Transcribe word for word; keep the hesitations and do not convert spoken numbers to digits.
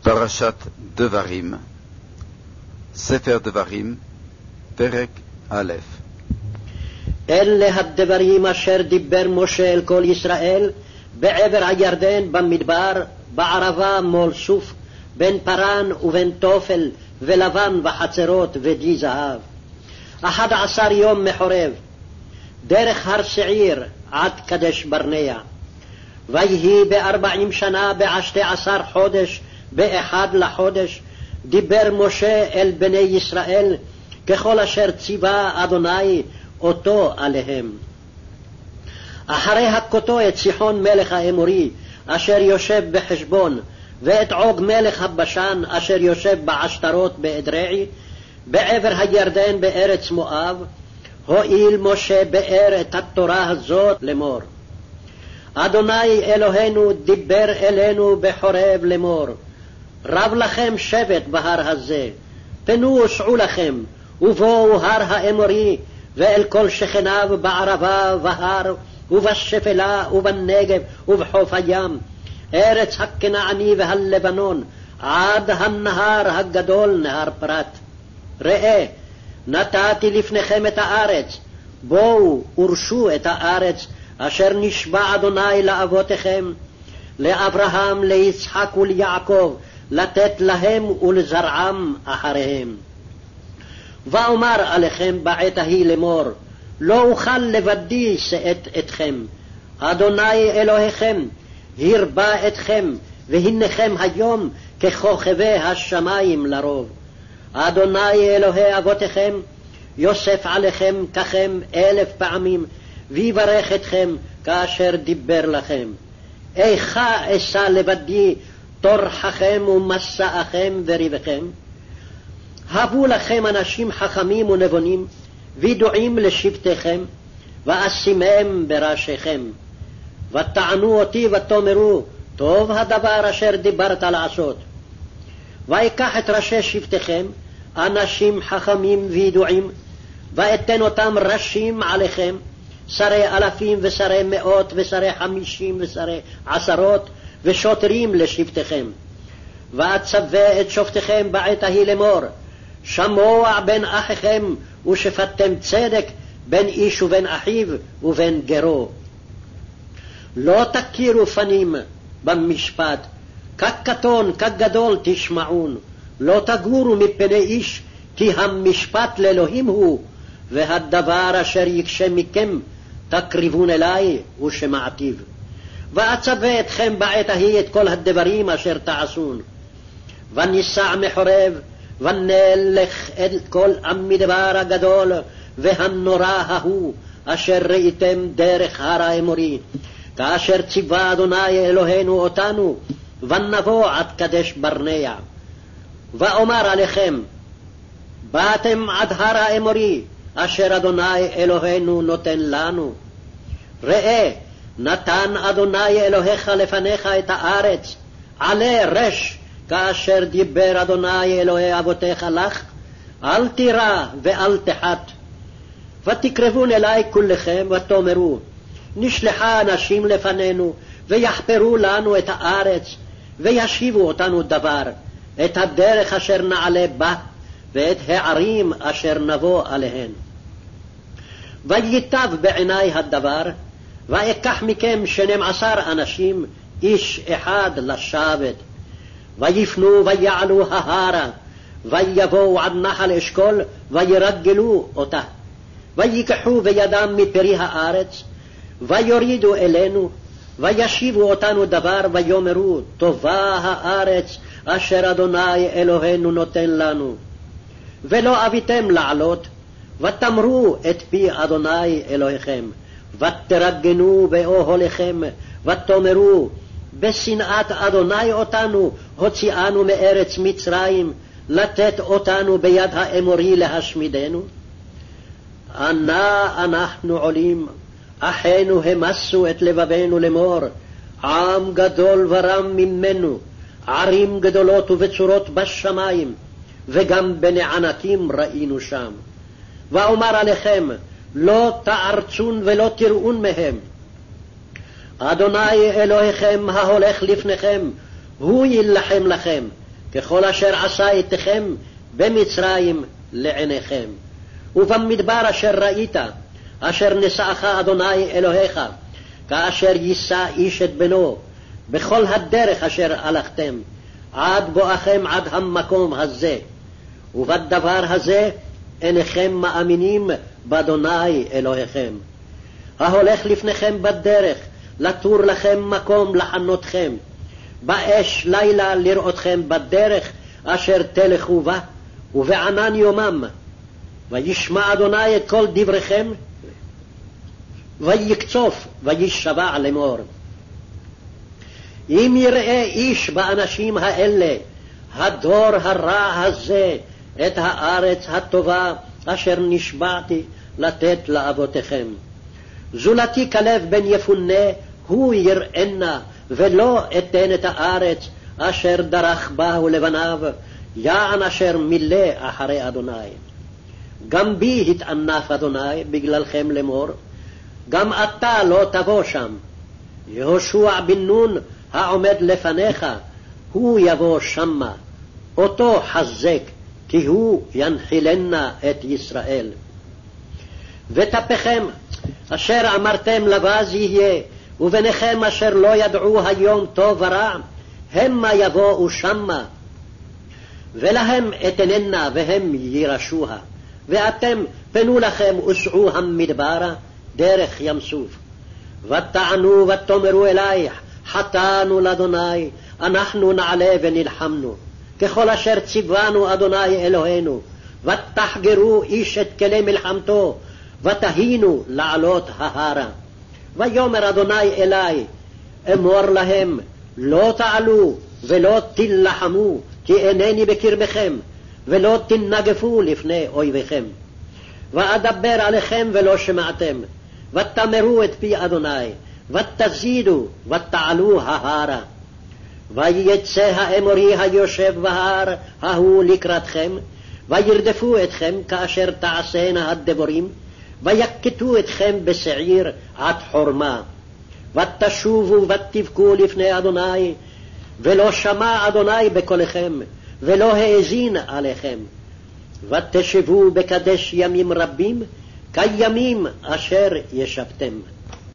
פרשת דברים, ספר דברים, פרק א'. אלה הדברים אשר דיבר משה אל כל ישראל בעבר הירדן במדבר, בערבה מול סוף, בין פרן ובין תופל ולבן וחצרות ודי זהב. אחד עשר יום מחורב, דרך הר שעיר עד קדש ברנע. ויהי בארבעים שנה בעשתי עשר חודש באחד לחודש, דיבר משה אל בני ישראל ככל אשר ציווה אדוני אותו עליהם. אחרי הכותו את סיחון מלך האמורי אשר יושב בחשבון, ואת עוג מלך הבשן אשר יושב בעשתרות באדרעי, בעבר הירדן בארץ מואב, הואיל משה באר את התורה הזאת לאמור. אדוני אלוהינו דיבר אלינו בחורב לאמור, רב לכם שבט בהר הזה, פנו וסעו לכם, ובואו הר האמורי ואל כל שכניו בערבה והר ובשפלה ובנגב ובחוף הים, ארץ הכנעני והלבנון, עד הנהר הגדול נהר פרת. ראה, נתתי לפניכם את הארץ, בואו ורשו את הארץ אשר נשבע אדוני לאבותיכם, לאברהם, ליצחק וליעקב, לתת להם ולזרעם אחריהם. ואומר עליכם בעת ההיא לאמור, לא אוכל לבדי שאת אתכם, אדוני אלוהיכם הרבה אתכם, והנכם היום ככוכבי השמיים לרוב. אדוני אלוהי אבותיכם יוסף עליכם ככם אלף פעמים, ויברך אתכם כאשר דיבר לכם. איכה אשא לבדי טורחכם ומסעכם וריבכם? הבו לכם אנשים חכמים ונבונים, וידועים לשבטיכם, ואשימם בראשיכם. ותענו אותי ותאמרו, טוב הדבר אשר דיברת לעשות. ויקח את ראשי שבטיכם, אנשים חכמים וידועים, ואתן אותם ראשים עליכם, שרי אלפים ושרי מאות ושרי חמישים ושרי עשרות, ושוטרים לשבטיכם. ואצווה את שופטיכם בעת ההיא לאמור, שמוע בין אחיכם ושפטתם צדק בין איש ובין אחיו ובין גרו. לא תכירו פנים במשפט, כקטון כגדול תשמעון, לא תגורו מפני איש, כי המשפט לאלוהים הוא, והדבר אשר יקשה מכם תקריבון אלי ושמעתיו. ואצווה אתכם בעת ההיא את כל הדברים אשר תעשון. וניסע מחורב, ונלך את כל המדבר הגדול והנורא ההוא אשר ראיתם דרך הר האמורי, כאשר ציווה אדוני אלוהינו אותנו, ונבוא עד קדש ברנע. ואומר עליכם, באתם עד הר האמורי אשר אדוני אלוהינו נותן לנו. ראה, נתן אדוני אלוהיך לפניך את הארץ, עלה רש, כאשר דיבר אדוני אלוהי אבותיך לך, אל תירא ואל תחת. ותקרבון אלי כולכם ותאמרו, נשלחה אנשים לפנינו, ויחפרו לנו את הארץ, וישיבו אותנו דבר, את הדרך אשר נעלה בה, ואת הערים אשר נבוא עליהן. וייטב בעיני הדבר, ואקח מכם שנים עשר אנשים, איש אחד לשבת, ויפנו ויעלו ההרה, ויבואו עד נחל אשכול, וירגלו אותה, ויקחו בידם מפרי הארץ, ויורידו אלינו, וישיבו אותנו דבר, ויאמרו, טובה הארץ אשר אדוני אלוהינו נותן לנו. ולא אביתם לעלות, ותמרו את פי אדוני אלוהיכם, ותרגנו באוהליכם, ותאמרו, בשנאת אדוני אותנו הוציאנו מארץ מצרים, לתת אותנו ביד האמורי להשמידנו. אנה אנחנו עולים, אחינו המסו את לבבנו לאמור, עם גדול ורם ממנו, ערים גדולות ובצורות בשמיים, וגם בני ענקים ראינו שם. ואומר עליכם, לא תערצון ולא תראון מהם. אדוני אלוהיכם ההולך לפניכם, הוא יילחם לכם, ככל אשר עשה איתכם במצרים לעיניכם. ובמדבר אשר ראית, אשר נשאך אדוני אלוהיך, כאשר יישא איש את בנו, בכל הדרך אשר הלכתם, עד בואכם עד המקום הזה. ובדבר הזה אינכם מאמינים באדוני אלוהיכם. ההולך לפניכם בדרך, לתור לכם מקום לחנותכם, באש לילה לראותכם בדרך אשר תלכו בה, ובענן יומם. וישמע אדוני את כל דבריכם, ויקצוף וישבע לאמור. אם יראה איש באנשים האלה, הדור הרע הזה, את הארץ הטובה אשר נשבעתי לתת לאבותיכם, זולתי כלב בן יפונה הוא יראנה, ולא אתן את הארץ אשר דרך בה ולבניו, יען אשר מילא אחרי אדוני. גם בי התענף אדוני בגללכם לאמור, גם אתה לא תבוא שם. יהושע בן נון העומד לפניך, הוא יבוא שמה, אותו חזק, כי הוא ינחילנה את ישראל. ותפכם אשר אמרתם לבז יהיה, ובניכם אשר לא ידעו היום טוב ורע, המה יבואו שמה, ולהם אתננה והם ירשוה. ואתם פנו לכם וסעו המדברה דרך ים סוף. ותענו ותאמרו אלייך, חטאנו לאדוני, אנחנו נעלה ונלחמנו, ככל אשר ציוונו אדוני אלוהינו. ותחגרו איש את כלי מלחמתו, ותהינו לעלות ההרה. ויאמר אדוני אלי, אמור להם, לא תעלו ולא תלחמו, כי אינני בקרבכם, ולא תנגפו לפני אויביכם. ואדבר עליכם ולא שמעתם, ותמרו את פי אדוני, ותזידו ותעלו ההרה. ויצא האמורי היושב בהר ההוא לקראתכם, וירדפו אתכם כאשר תעשינה הדבורים, ויקטו אתכם בשעיר עד חורמה. ותשובו ותבכו לפני אדוני, ולא שמע אדוני בקולכם, ולא האזין עליכם. ותשבו בקדש ימים רבים, כימים אשר ישבתם.